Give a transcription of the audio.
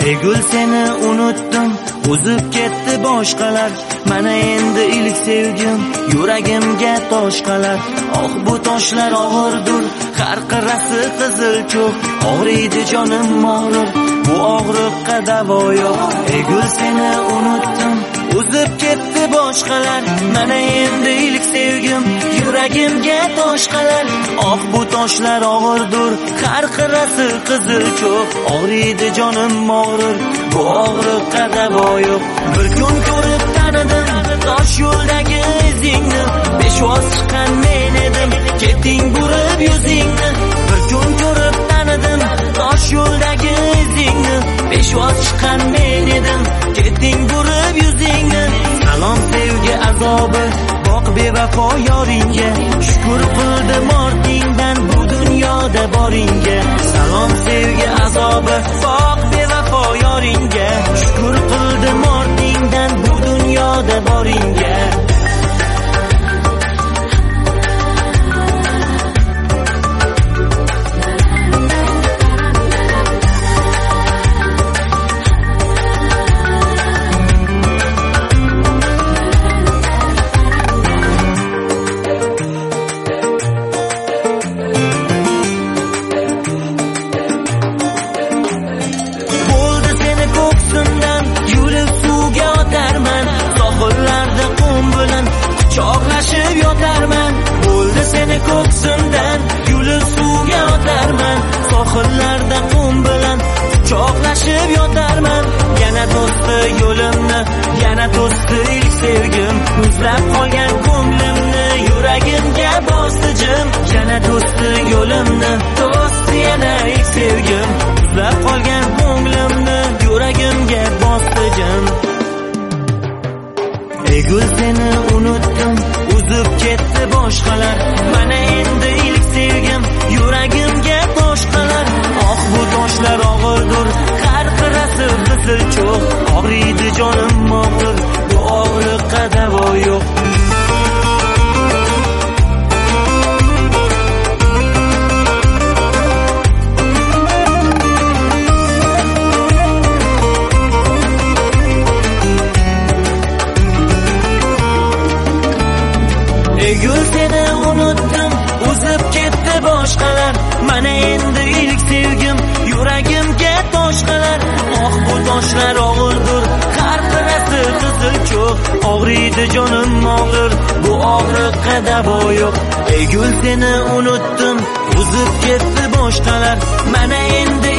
Ey gul, seni unutdim, o'zib ketdi boshqalar. Mana endi ilk sevgim yuragimga tosh qalar. Oh, bu toshlar og'irdir, qarqirasi qizil cho'q. Og'riydi jonim og'rir, bu og'riqqa davo yo'q. Ey gul, seni unutdim, o'zib ketdi boshqalar. Mana endi ilk sevgim yuragimga tosh qalar. Oh, bu toshlar og'irdir, qarqirasi qizil cho'q. Og'riydi jonim og'rir, bu og'riqqa davo yo'q. Bir kun ko'rib tanidim tosh yo'ldagi izingni, peshvoz chiqqan men edim, ketding burib yuzingni. Bir kun ko'rib tanidim tosh yo'ldagi izingni, peshvoz chiqqan men edim, ketding burib yuzingni. Salom sevgi azobi, boq bevafo yoringga, shukr qildim ortingdan bu dunyoda boringga. Salom sevgi azobi, boq bevafo yoringga, shukr qildim ortingdan bu dunyoda boringga. Quchoqlashib yotarman, bo'ldi seni ko'ksimdan yulib suvga otarman. Sohillarda qum bilan quchoqlashib yotarman. Yana to'sdi yo'limni, yana to'sdi ilk sevgim, muzlab qolgan ko'nglimni yuragimga bosdi jim. Yana to'sdi yo'limni, to'sdi yana ilk sevgim, muzlab qolgan ko'nglimni yuragimga bosdi jim. Ey gul, seni unutdim, o'zib ketdi boshqalar. Mana endi ilk sevgim yuragimga tosh qalar. Oh, bu toshlar og'irdir, qarqirasi qizil cho'q. Og'riydi jonim og'rir, bu og'riqqa davo yo'q. Ey gul, seni unutdim, o'zib ketdi boshqalar. Mana endi ilk sevgim yuragimga tosh qalar. Oh, bu toshlar og'irdir, qarqirasi qizil cho'q. Og'riydi jonim og'rir, bu og'riqqa davo yo'q. Ey gul, seni unutdim, o'zib ketdi boshqalar. Mana endi